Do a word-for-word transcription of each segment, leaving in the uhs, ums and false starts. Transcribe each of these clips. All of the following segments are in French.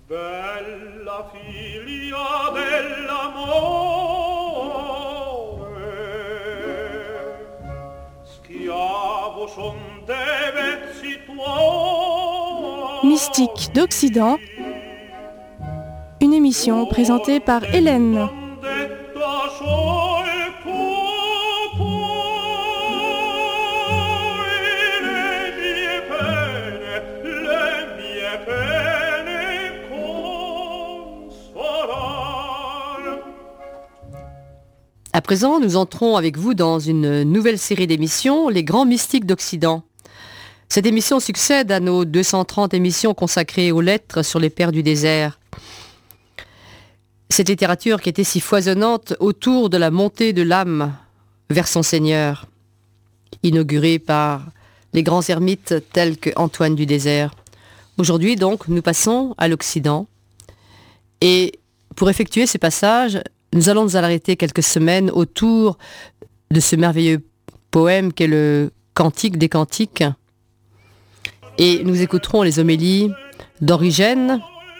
Bella figlia dell'amore, schiavo son dei vezzi tuoi. Mystique d'Occident, une émission présentée par Hélène. À présent, nous entrons avec vous dans une nouvelle série d'émissions, Les Grands Mystiques d'Occident. Cette émission succède à nos deux cent trente émissions consacrées aux lettres sur les pères du désert. Cette littérature qui était si foisonnante autour de la montée de l'âme vers son Seigneur, inaugurée par les grands ermites tels que Antoine du Désert. Aujourd'hui, donc, nous passons à l'Occident. Et pour effectuer ces passages, nous allons nous arrêter quelques semaines autour de ce merveilleux poème qu'est le Cantique des Cantiques. Et nous écouterons les homélies d'Origène,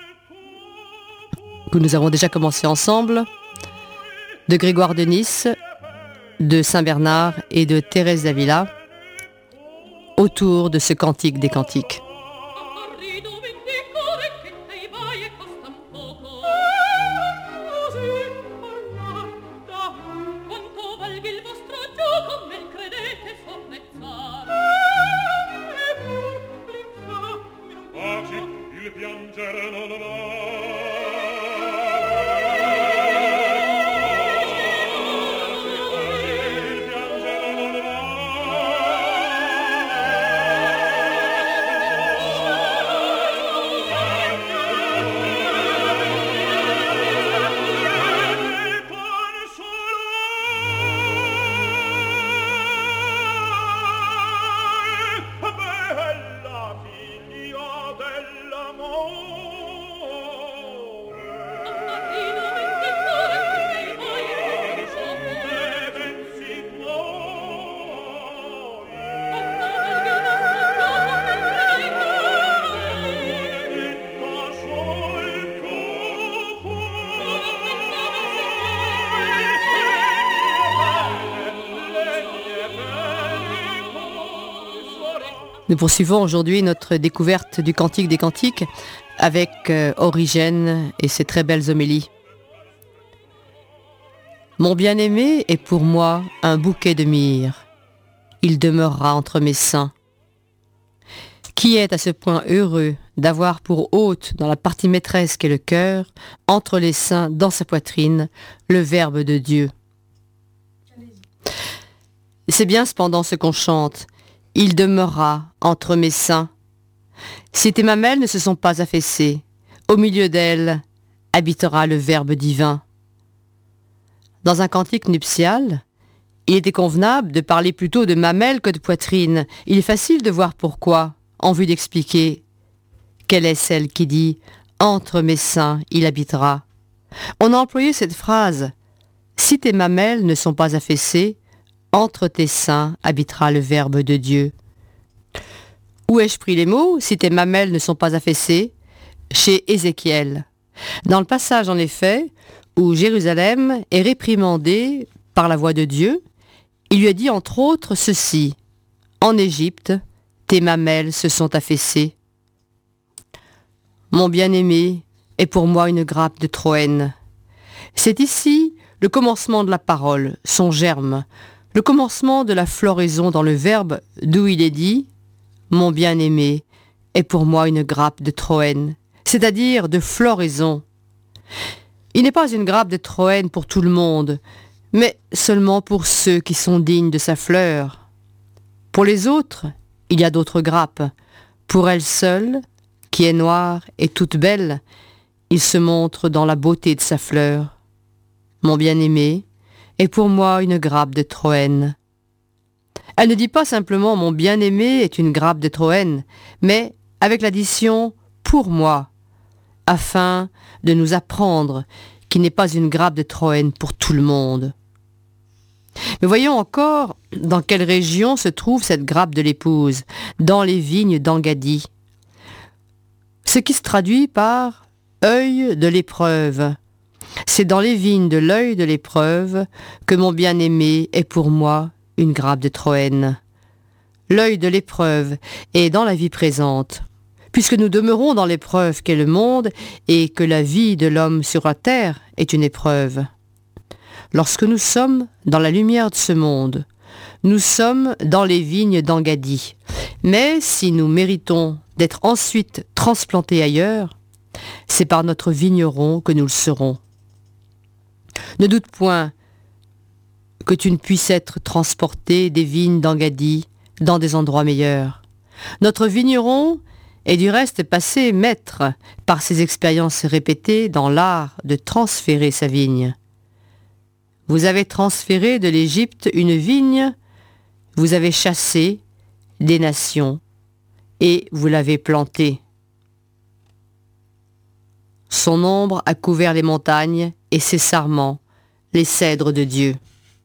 que nous avons déjà commencé ensemble, de Grégoire de Nice, de Saint-Bernard et de Thérèse d'Avila, autour de ce Cantique des Cantiques. Nous poursuivons aujourd'hui notre découverte du Cantique des Cantiques avec euh, Origène et ses très belles homélies. Mon bien-aimé est pour moi un bouquet de myrrhe. Il demeurera entre mes seins. Qui est à ce point heureux d'avoir pour hôte dans la partie maîtresse qu'est le cœur, entre les seins, dans sa poitrine, le Verbe de Dieu. C'est bien cependant ce qu'on chante. Il demeurera entre mes seins. Si tes mamelles ne se sont pas affaissées, au milieu d'elles habitera le Verbe divin. Dans un cantique nuptial, il était convenable de parler plutôt de mamelles que de poitrine. Il est facile de voir pourquoi, en vue d'expliquer quelle est celle qui dit « Entre mes seins, il habitera ». On a employé cette phrase « Si tes mamelles ne sont pas affaissées, entre tes seins habitera le Verbe de Dieu ». Où ai-je pris les mots ? Si tes mamelles ne sont pas affaissées, chez Ézéchiel. Dans le passage, en effet, où Jérusalem est réprimandée par la voix de Dieu, il lui a dit entre autres ceci : en Égypte, tes mamelles se sont affaissées. Mon bien-aimé est pour moi une grappe de Troène. C'est ici le commencement de la parole, son germe, le commencement de la floraison dans le Verbe d'où il est dit « Mon bien-aimé est pour moi une grappe de Troène », c'est-à-dire de floraison. Il n'est pas une grappe de Troène pour tout le monde, mais seulement pour ceux qui sont dignes de sa fleur. Pour les autres, il y a d'autres grappes. Pour elle seule, qui est noire et toute belle, il se montre dans la beauté de sa fleur. Mon bien-aimé est pour moi une grappe de Troène. Elle ne dit pas simplement « mon bien-aimé est une grappe de Troène », mais avec l'addition « pour moi », afin de nous apprendre qu'il n'est pas une grappe de Troène pour tout le monde. Mais voyons encore dans quelle région se trouve cette grappe de l'épouse, dans les vignes d'Engaddi. Ce qui se traduit par œil de l'épreuve. C'est dans les vignes de l'œil de l'épreuve que mon bien-aimé est pour moi une grappe de Troène. L'œil de l'épreuve est dans la vie présente. Puisque nous demeurons dans l'épreuve qu'est le monde et que la vie de l'homme sur la terre est une épreuve. Lorsque nous sommes dans la lumière de ce monde, nous sommes dans les vignes d'Engaddi. Mais si nous méritons d'être ensuite transplantés ailleurs, c'est par notre vigneron que nous le serons. Ne doute point que tu ne puisses être transporté des vignes d'Engaddi dans des endroits meilleurs. Notre vigneron est du reste passé maître par ses expériences répétées dans l'art de transférer sa vigne. Vous avez transféré de l'Égypte une vigne, vous avez chassé des nations et vous l'avez plantée. Son ombre a couvert les montagnes et ses sarments, les cèdres de Dieu.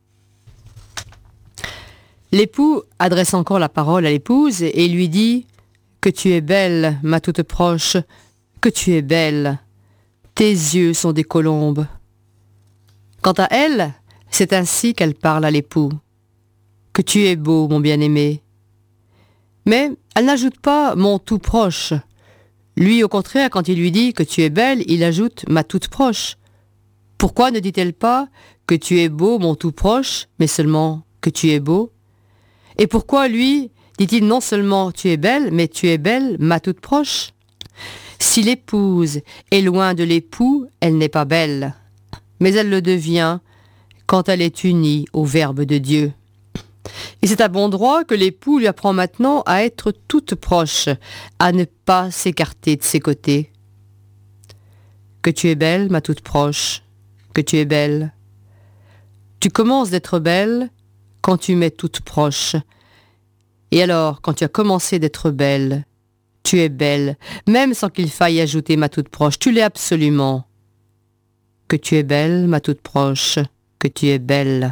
L'époux adresse encore la parole à l'épouse et lui dit « Que tu es belle, ma toute proche, que tu es belle. Tes yeux sont des colombes. » Quant à elle, c'est ainsi qu'elle parle à l'époux. « Que tu es beau, mon bien-aimé. » Mais elle n'ajoute pas « mon tout proche ». Lui, au contraire, quand il lui dit que tu es belle, il ajoute « ma toute proche ». Pourquoi ne dit-elle pas que tu es beau, mon tout proche, mais seulement que tu es beau? Et pourquoi, lui, dit-il non seulement tu es belle, mais tu es belle, ma toute proche? Si l'épouse est loin de l'époux, elle n'est pas belle, mais elle le devient quand elle est unie au Verbe de Dieu. Et c'est à bon droit que l'époux lui apprend maintenant à être toute proche, à ne pas s'écarter de ses côtés. Que tu es belle, ma toute proche, que tu es belle. Tu commences d'être belle quand tu m'es toute proche. Et alors, quand tu as commencé d'être belle, tu es belle, même sans qu'il faille ajouter ma toute proche, tu l'es absolument. Que tu es belle, ma toute proche, que tu es belle.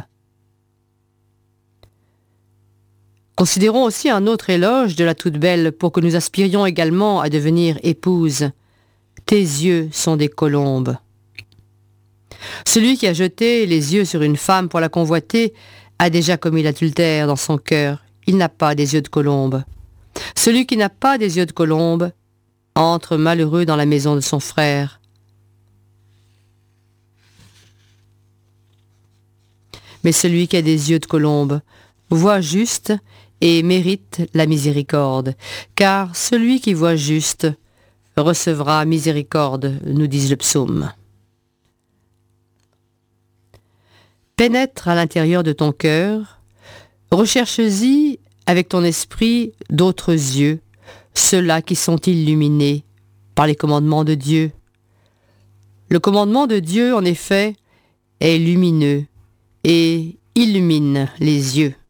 Considérons aussi un autre éloge de la toute belle pour que nous aspirions également à devenir épouse. Tes yeux sont des colombes. Celui qui a jeté les yeux sur une femme pour la convoiter a déjà commis l'adultère dans son cœur. Il n'a pas des yeux de colombe. Celui qui n'a pas des yeux de colombe entre malheureux dans la maison de son frère. Mais celui qui a des yeux de colombe voit juste et mérite la miséricorde, car celui qui voit juste recevra miséricorde, nous dit le psaume. Pénètre à l'intérieur de ton cœur, recherche-y avec ton esprit d'autres yeux, ceux-là qui sont illuminés par les commandements de Dieu. Le commandement de Dieu, en effet, est lumineux et illumine les yeux.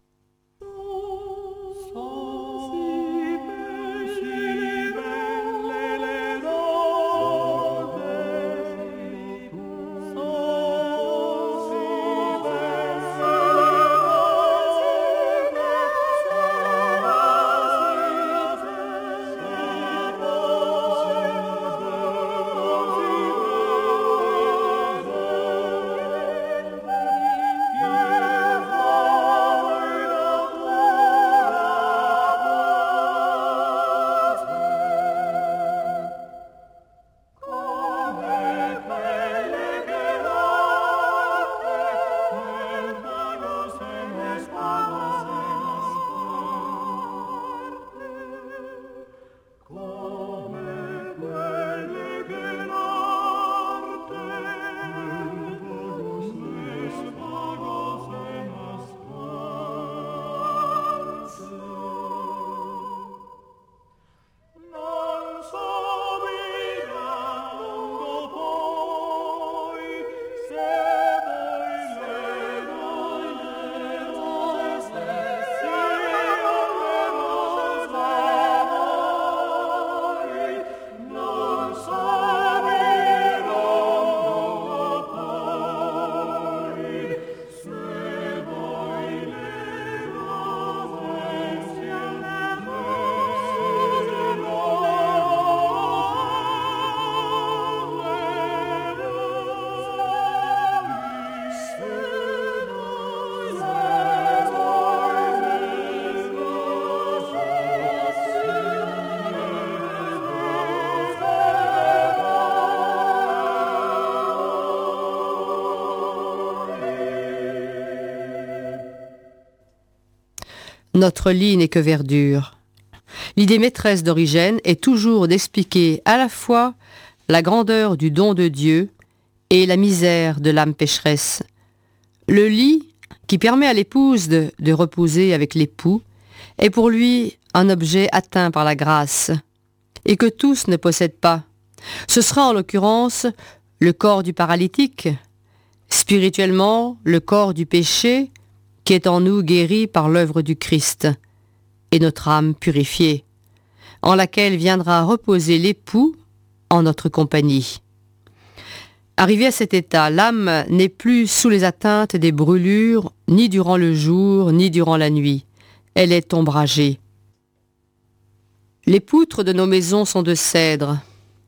notre lit n'est que verdure. L'idée maîtresse d'Origène est toujours d'expliquer à la fois la grandeur du don de Dieu et la misère de l'âme pécheresse. Le lit, qui permet à l'épouse de, de reposer avec l'époux, est pour lui un objet atteint par la grâce, et que tous ne possèdent pas. Ce sera en l'occurrence le corps du paralytique, spirituellement le corps du péché qui est en nous guéri par l'œuvre du Christ, et notre âme purifiée, en laquelle viendra reposer l'époux en notre compagnie. Arrivé à cet état, l'âme n'est plus sous les atteintes des brûlures, ni durant le jour, ni durant la nuit. Elle est ombragée. Les poutres de nos maisons sont de cèdre.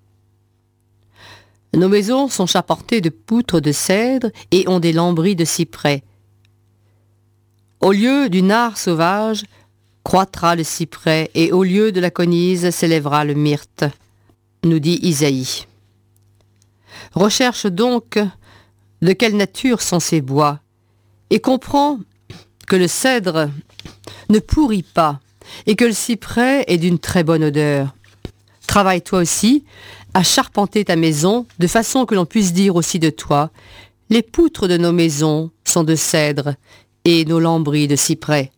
Nos maisons sont charpentées de poutres de cèdre et ont des lambris de cyprès. Au lieu du nard sauvage, croîtra le cyprès, et au lieu de la conise s'élèvera le myrte, nous dit Isaïe. Recherche donc de quelle nature sont ces bois, et comprends que le cèdre ne pourrit pas, et que le cyprès est d'une très bonne odeur. Travaille toi aussi à charpenter ta maison, de façon que l'on puisse dire aussi de toi, les poutres de nos maisons sont de cèdre, et nos lambris de cyprès.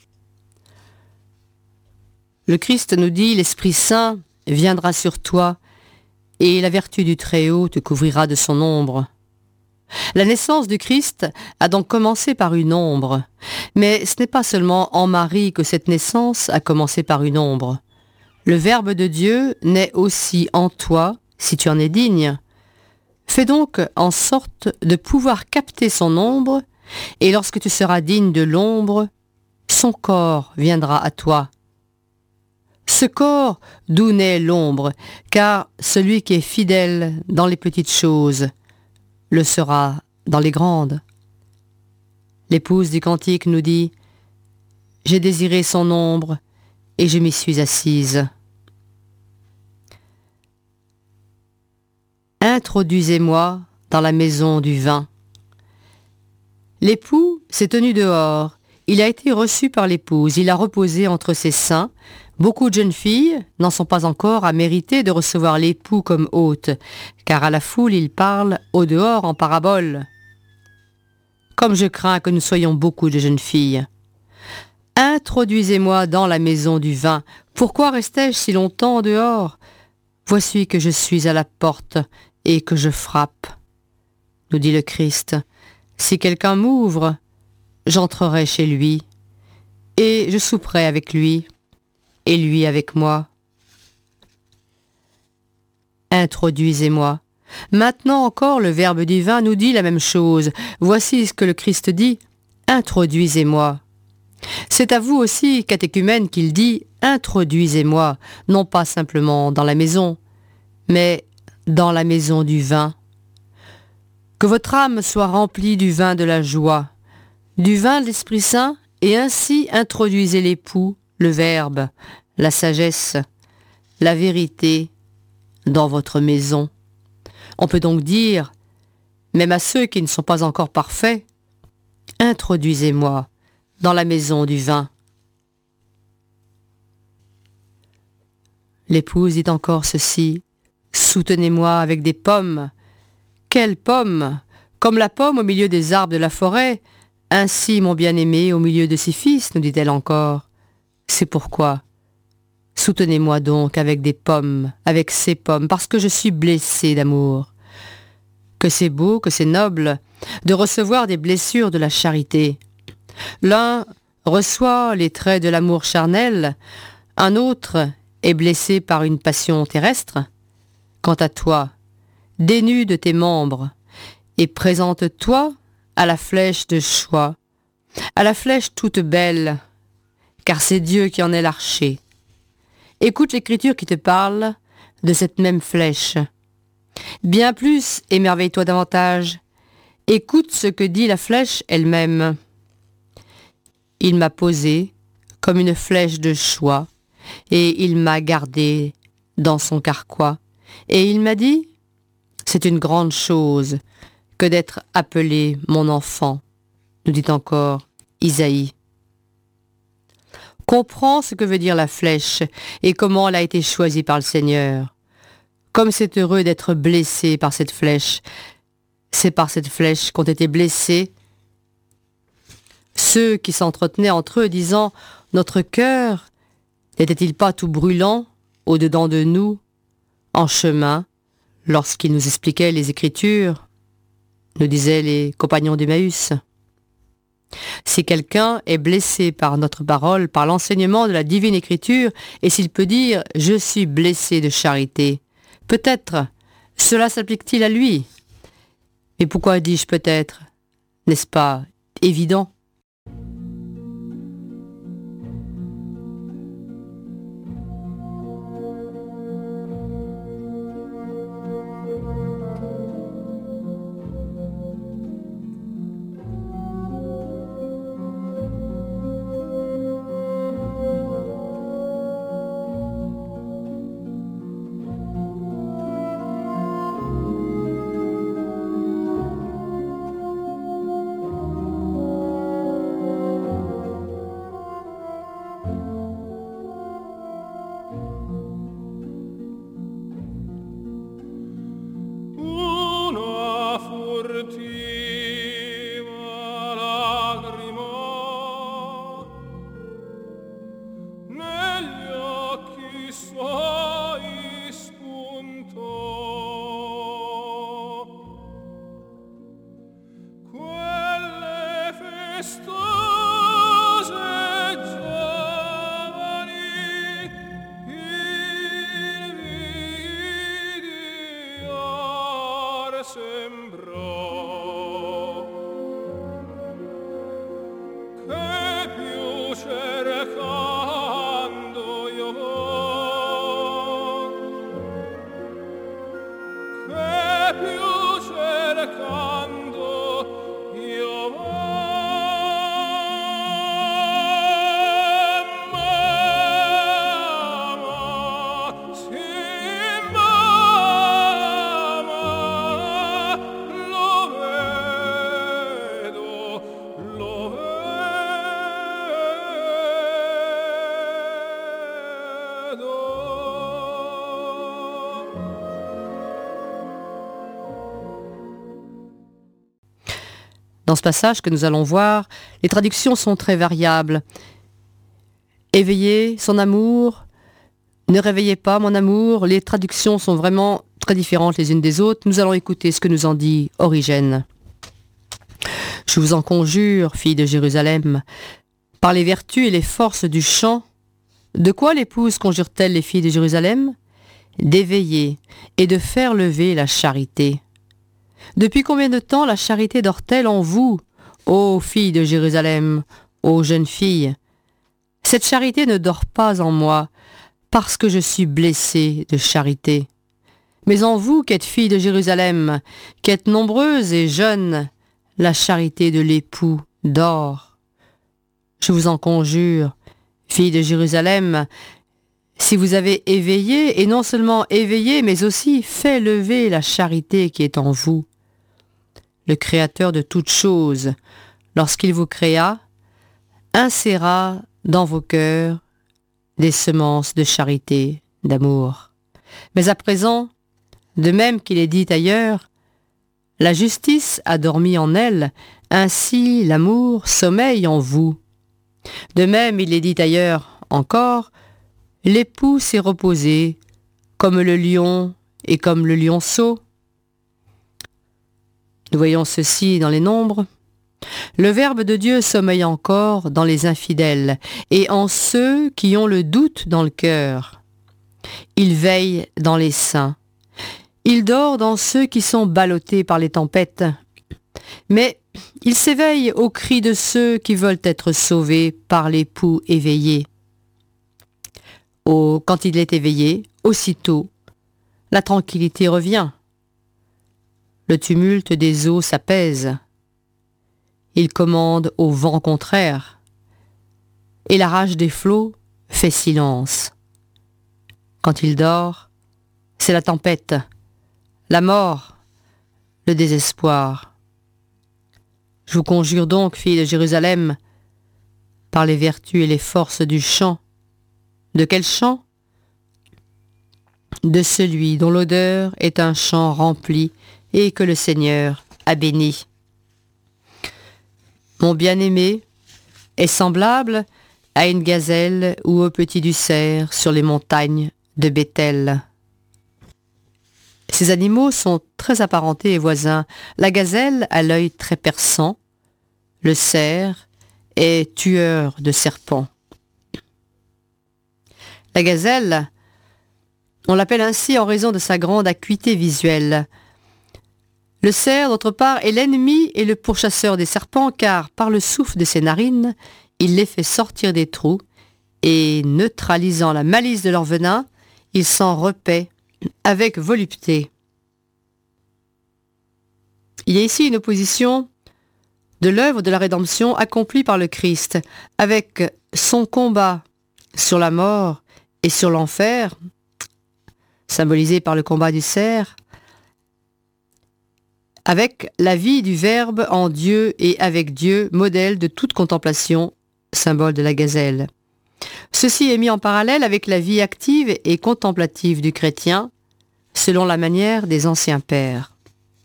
Le Christ nous dit, l'Esprit Saint viendra sur toi, et la vertu du Très-Haut te couvrira de son ombre. La naissance du Christ a donc commencé par une ombre, mais ce n'est pas seulement en Marie que cette naissance a commencé par une ombre. Le Verbe de Dieu naît aussi en toi, si tu en es digne. Fais donc en sorte de pouvoir capter son ombre, et lorsque tu seras digne de l'ombre, son corps viendra à toi. Ce corps d'où naît l'ombre, car celui qui est fidèle dans les petites choses le sera dans les grandes. L'épouse du cantique nous dit « J'ai désiré son ombre et je m'y suis assise. » Introduisez-moi dans la maison du vin. L'époux s'est tenu dehors. Il a été reçu par l'épouse. Il a reposé entre ses seins. Beaucoup de jeunes filles n'en sont pas encore à mériter de recevoir l'époux comme hôte, car à la foule il parle au dehors en parabole. Comme je crains que nous soyons beaucoup de jeunes filles. Introduisez-moi dans la maison du vin. Pourquoi restais-je si longtemps dehors? Voici que je suis à la porte et que je frappe, nous dit le Christ. Si quelqu'un m'ouvre, j'entrerai chez lui, et je souperai avec lui, et lui avec moi. Introduisez-moi. Maintenant encore, le Verbe divin nous dit la même chose. Voici ce que le Christ dit. Introduisez-moi. C'est à vous aussi, catéchumène, qu'il dit « Introduisez-moi », non pas simplement dans la maison, mais dans la maison du vin. Que votre âme soit remplie du vin de la joie, du vin de l'Esprit Saint, et ainsi introduisez l'époux, le Verbe, la sagesse, la vérité dans votre maison. On peut donc dire, même à ceux qui ne sont pas encore parfaits, « Introduisez-moi dans la maison du vin. » L'épouse dit encore ceci, « Soutenez-moi avec des pommes. » Quelle pomme? Comme la pomme au milieu des arbres de la forêt, ainsi mon bien-aimé au milieu de ses fils, nous dit-elle encore. C'est pourquoi, soutenez-moi donc avec des pommes, avec ces pommes, parce que je suis blessée d'amour. Que c'est beau, que c'est noble, de recevoir des blessures de la charité. L'un reçoit les traits de l'amour charnel, un autre est blessé par une passion terrestre. Quant à toi, dénude de tes membres, et présente-toi à la flèche de choix, à la flèche toute belle, car c'est Dieu qui en est l'archer. Écoute l'écriture qui te parle de cette même flèche. Bien plus, émerveille-toi davantage. Écoute ce que dit la flèche elle-même. Il m'a posé comme une flèche de choix, et il m'a gardé dans son carquois. Et il m'a dit, c'est une grande chose que d'être appelé mon enfant, nous dit encore Isaïe. comprend ce que veut dire la flèche et comment elle a été choisie par le Seigneur. Comme c'est heureux d'être blessé par cette flèche. C'est par cette flèche qu'ont été blessés ceux qui s'entretenaient entre eux, disant « Notre cœur n'était-il pas tout brûlant au-dedans de nous, en chemin, lorsqu'il nous expliquait les Écritures ?» nous disaient les compagnons d'Emmaüs. Si quelqu'un est blessé par notre parole, par l'enseignement de la divine Écriture, et s'il peut dire « Je suis blessé de charité », peut-être cela s'applique-t-il à lui. Mais pourquoi dis-je peut-être? N'est-ce pas évident? Dans ce passage que nous allons voir, les traductions sont très variables. Éveillez son amour, ne réveillez pas mon amour, les traductions sont vraiment très différentes les unes des autres. Nous allons écouter ce que nous en dit Origène. Je vous en conjure, filles de Jérusalem, par les vertus et les forces du chant, de quoi l'épouse conjure-t-elle les filles de Jérusalem? D'éveiller et de faire lever la charité. Depuis combien de temps la charité dort-elle en vous, ô filles de Jérusalem, ô jeunes filles? Cette charité ne dort pas en moi, parce que je suis blessée de charité. Mais en vous, qui êtes filles de Jérusalem, qui êtes nombreuses et jeunes, la charité de l'époux dort. Je vous en conjure, filles de Jérusalem, si vous avez éveillé, et non seulement éveillé, mais aussi fait lever la charité qui est en vous. Le Créateur de toutes choses, lorsqu'il vous créa, inséra dans vos cœurs des semences de charité, d'amour. Mais à présent, de même qu'il est dit ailleurs, la justice a dormi en elle, ainsi l'amour sommeille en vous. De même, il est dit ailleurs encore, l'époux s'est reposé, comme le lion et comme le lionceau. Nous voyons ceci dans les Nombres. Le Verbe de Dieu sommeille encore dans les infidèles et en ceux qui ont le doute dans le cœur. Il veille dans les saints. Il dort dans ceux qui sont ballottés par les tempêtes. Mais il s'éveille au cri de ceux qui veulent être sauvés par l'époux éveillé. Oh, quand il est éveillé, aussitôt, la tranquillité revient. Le tumulte des eaux s'apaise. Il commande au vent contraire. Et la rage des flots fait silence. Quand il dort, c'est la tempête, la mort, le désespoir. Je vous conjure donc, filles de Jérusalem, par les vertus et les forces du chant. De quel chant? De celui dont l'odeur est un champ rempli et que le Seigneur a béni. Mon bien-aimé est semblable à une gazelle ou au petit du cerf sur les montagnes de Béthel. Ces animaux sont très apparentés et voisins. La gazelle a l'œil très perçant. Le cerf est tueur de serpents. La gazelle, on l'appelle ainsi en raison de sa grande acuité visuelle. Le cerf, d'autre part, est l'ennemi et le pourchasseur des serpents, car par le souffle de ses narines, il les fait sortir des trous, et neutralisant la malice de leur venin, il s'en repaît avec volupté. Il y a ici une opposition de l'œuvre de la rédemption accomplie par le Christ, avec son combat sur la mort et sur l'enfer, symbolisé par le combat du cerf, avec la vie du Verbe en Dieu et avec Dieu, modèle de toute contemplation, symbole de la gazelle. Ceci est mis en parallèle avec la vie active et contemplative du chrétien, selon la manière des anciens pères.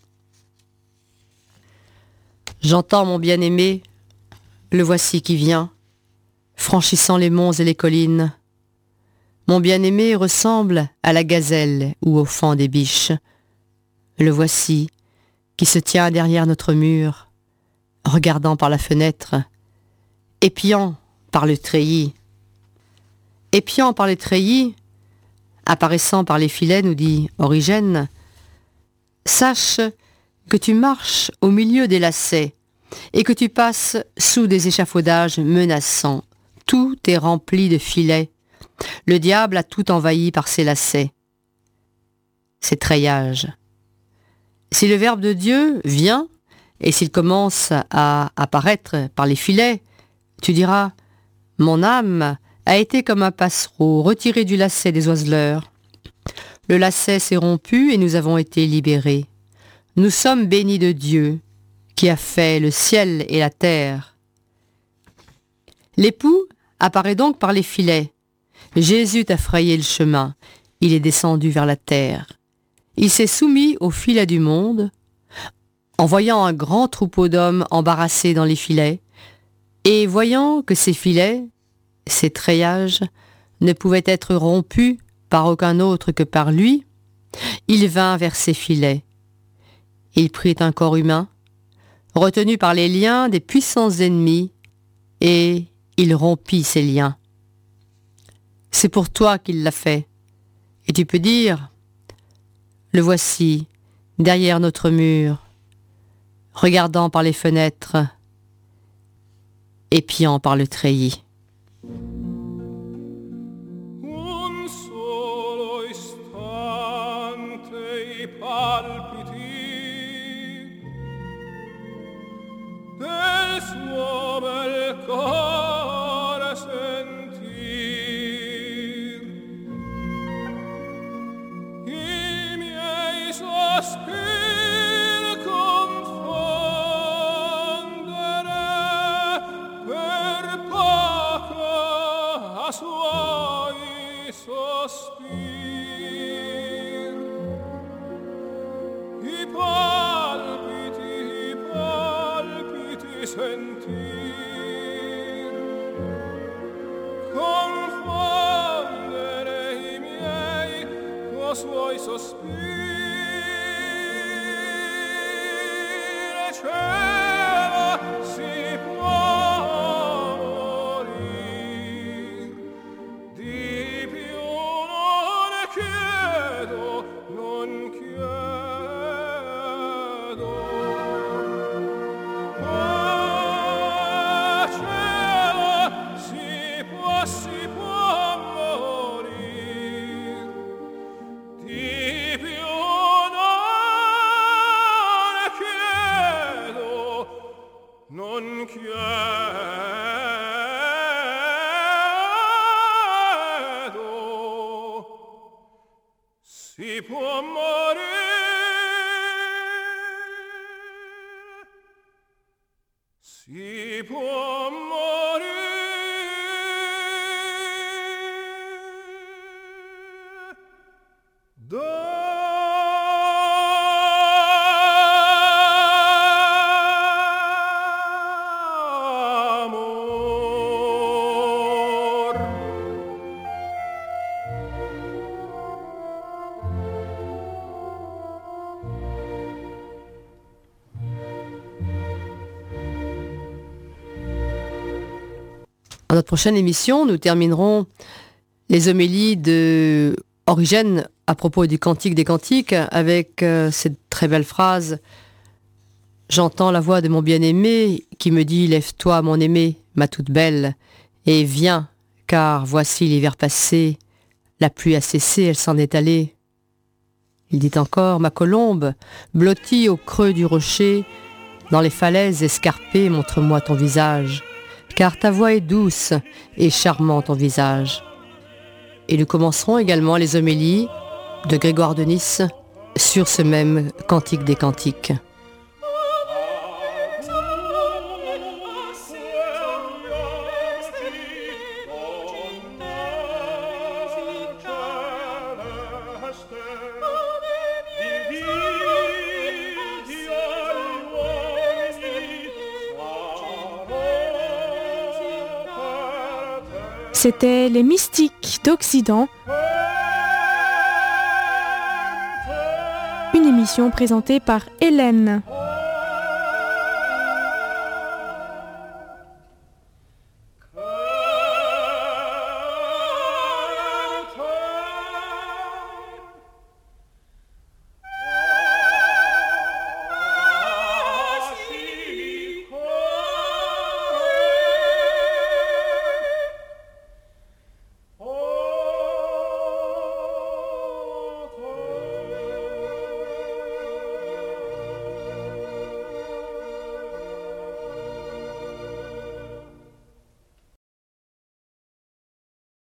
J'entends mon bien-aimé, le voici qui vient, franchissant les monts et les collines. Mon bien-aimé ressemble à la gazelle ou au faon des biches. Le voici qui se tient derrière notre mur, regardant par la fenêtre, épiant par le treillis. Épiant par les treillis, apparaissant par les filets, nous dit Origène, sache que tu marches au milieu des lacets et que tu passes sous des échafaudages menaçants. Tout est rempli de filets. Le diable a tout envahi par ses lacets, ses treillages. Si le Verbe de Dieu vient, et s'il commence à apparaître par les filets, tu diras « Mon âme a été comme un passereau retiré du lacet des oiseleurs. Le lacet s'est rompu et nous avons été libérés. Nous sommes bénis de Dieu, qui a fait le ciel et la terre. » L'époux apparaît donc par les filets. Jésus t'a frayé le chemin. Il est descendu vers la terre. Il s'est soumis aux filets du monde, en voyant un grand troupeau d'hommes embarrassés dans les filets, et voyant que ces filets, ces treillages, ne pouvaient être rompus par aucun autre que par lui, il vint vers ces filets. Il prit un corps humain, retenu par les liens des puissants ennemis, et il rompit ces liens. C'est pour toi qu'il l'a fait. Et tu peux dire, le voici, derrière notre mur, regardant par les fenêtres, épiant par le treillis. Un solo istante i palpiti del suo bel core sentir, i miei sospiri confondere per poco a suoi sospir. I palpiti, i palpiti sentir, confondere i miei co suoi sospiri. Cielo si può morir, di più non chiedo, non chiedo. Oh, cielo si può, si può morir, di più non chiedo, non chiedo. Si può morire, si può morire. notre prochaine émission, nous terminerons les homélies de Origène à propos du Cantique des Cantiques avec euh, cette très belle phrase « J'entends la voix de mon bien-aimé qui me dit « Lève-toi, mon aimé, ma toute belle, et viens, car voici l'hiver passé, la pluie a cessé, elle s'en est allée. » Il dit encore « Ma colombe, blottie au creux du rocher, dans les falaises escarpées, montre-moi ton visage, car ta voix est douce et charmant ton visage. » Et nous commencerons également les homélies de Grégoire de Nice sur ce même Cantique des Cantiques. C'était Les Mystiques d'Occident, une émission présentée par Hélène.